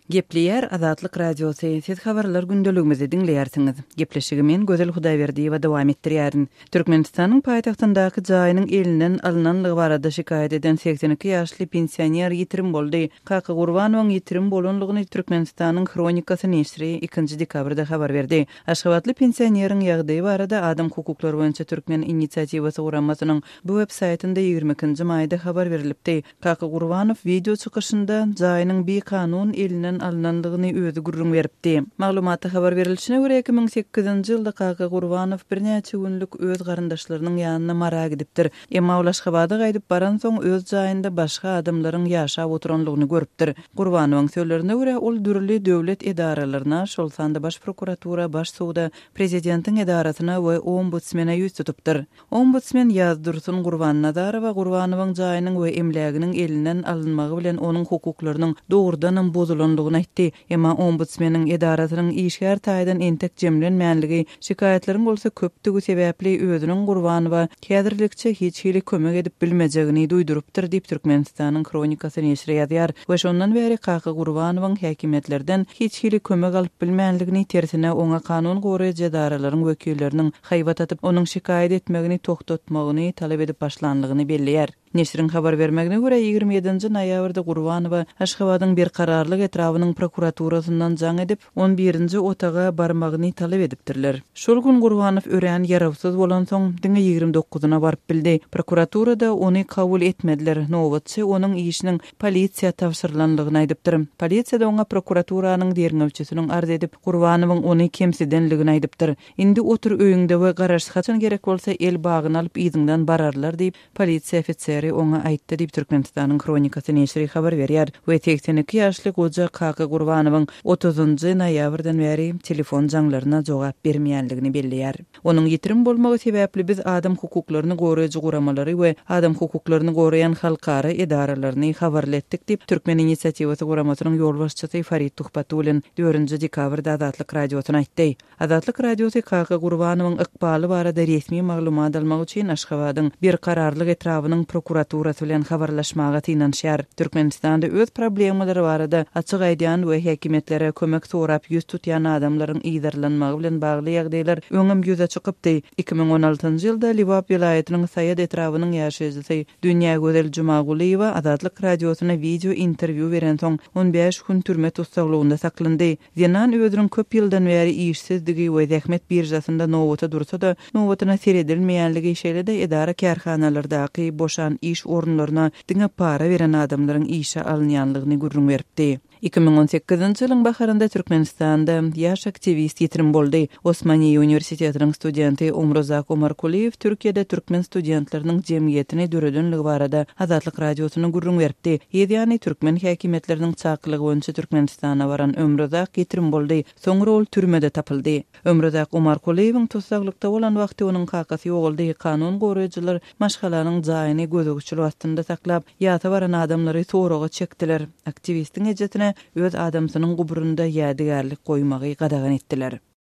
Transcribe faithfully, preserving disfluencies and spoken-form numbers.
Gepleyer Azatlyk Radiosu siz habarlar gündeligimizi dinleýärsiňiz. Gepleşigimen Gözel Hudaýberdiýewa dowam etdirýärin. Türkmenistanyň paýtagtyndaky jaýynyň elinden alynanlygy barada şikayet eden seksen iki ýaşly pensioner ýitirim boldy. Kaka Gurbanowyň ýitirim bolanlygyny Türkmenistanyň Kronikasy näşri ikinji dekabrda habar berdi. Aşgabatly pensioneriň ýagdaýy barada Adam hukuklary boýunça Türkmen inisiatywasy guramasynyň bu web saytynda ýygrimi ikinji maýda habar berilipdi. Kaka Gurbanow video çykyşynda jaýynyň bir kanun elinden alınandygyny özü gurrun beripdi. Maglumatda habar berilişine görä iki ming sekizinji ýylda Kaka Gurbanow bir näçe günlük öz garandaşlarynyň ýanyna mara gidipdir. Emma ol Aşgabada gaýdyp baran soň öz jaýynda başga adamlaryň ýaşap oturanlygyny görüpdir. Gurbanowyň sözlerine görä ol dürli döwlet edaralaryna, şol sanda baş prokuratura, baş suwda, prezidentiň edarasyna we ombudsmana ýüz tutupdyr. Ombudsman ýazdyrsun Gurban Nazarawa Gurbanowyň jaýynyň we emleginiň elinden alınmagy bilen onuň hukuklarynyň dogrudan bozulandygyny aýtdy. Emma ombudsmanyň edarasynyň işgär taýdan entek jemlenmänligi, şikayetleriň bolsa köpdügi sebäpli özüniň Gurbanowa häzirlikçe hiç hili kömek edip bilmejegini duýdurupdyr diýip Türkmenistanyň Kronikasy näşri ýazýar. We şondan beri Kaka Gurbanowyň häkimetlerden hiç hili kömek alyp bilmänligini, tersine oňa kanun goraýjy edaralaryň wekilleriniň haýbat atyp onuň şikayet etmegini toktatmagyny talap edip başlandygyny belliýär. Neşriň habar bermegine görä ýygrimi ýedinji noýabrda Gurbanowa Aşgabatyň bir kararlyk etrawynyň prokuraturasyndan jaň edip on birinji otaga barmagyny talap edipdirler. Şol gün Gurbanow ören ýarawsyz bolan soň diňe ýygrimi dokuzyna baryp bildi. Prokuraturada ony kabul etmediler. Nowatçy onuň işiniň polisiýa tapşyrylanlygyny aýdypdyr. Polisiýada oňa prokuraturasynyň derňewçisiniň arz edip Gurbanowyň ony kemsidenligini aýdypdyr. Indi otur öýüňde we garaş haçan gerek bolsa el bagyny alyp ýygyňdan bararlar diýip polisiýa ofiseri oňa aýtdy diýip Türkmenistanyň Kronikasy näşri habar berýär. We seksen iki ýaşly goja Kaka Gurbanowyň otuzunji noýabrdan beri telefon jaňlaryna jogap bermeýänligini belliýär. Onuň ýitirim bolmagy sebäpli biz adam hukuklaryny goraýjy guramalary we adam hukuklaryny goraýan halkara edaralaryny habarlatdyk diýip Türkmen inisiatywasy guramasynyň ýolbaşçysy Farid Tuhpatulin dördünji dekabrda Azatlyk Radiosyna aýtdy. Azatlyk Radiosu Kaka Gurbanowyň ykbaly barada resmi maglumat almak üçin Aşgabatyň bir kararlyk etrawynyň prokuraturasy bilen habarlaşmaga tynanşýar. Türkmenistanda öz problemalary barada açyk aýdýan we häkimetlere kömek sorap ýüz tutýan adamlaryň ýydarlanmagy bilen bagly ýagdaýlar öňüm ýüze çykypdy. iki ming on altynji ýylda Liwap vilayatynyň Saýat etrawynyň ýaşaýjysy Dünýä Gözel Jumagulyeva Azatlyk Radiosyna video interwiu beren soň on beş gün türme tutsaglygyna saklandy. Zenan özüniň köp ýyldan beri işsizligi we zähmet birjasynda nowata dursa da nowatyna seredilmeýänligi şeýle-de edara kärhanalardaky boşan iş orunlaryna diňe para beren adamlaryň işe alynýanlygyny gurrun beripdi. iki ming on sekizinji ýylyň baharynda Türkmenistanda ýaş aktivist ýitirim boldy. Osmaniýe Universitetining studenti Umrozak Omarkuliýew Türkiýede türkmen studentlarynyň jemgyýetini döredinligi barada Azatlyk Radiosyna gurrun beripdi. Ýa-ni türkmen häkimetleriniň çaklygy boýunça Türkmenistana baran Umrozak ýitirim boldy. Soňra ol türmede tapyldy. Umrozak Omarkuliýewiň tutsaklykda bolan wagty onuň kakasy ýoguldy. Kanun goraýjylar maşgalanyň jaýyny gözegçilik astynda saklap, ýata baran adamlary soraga çekdiler. Aktivistiň ejetine öz adamsynyň guburunda ýadygarlyk goýmagy gadagan etdiler.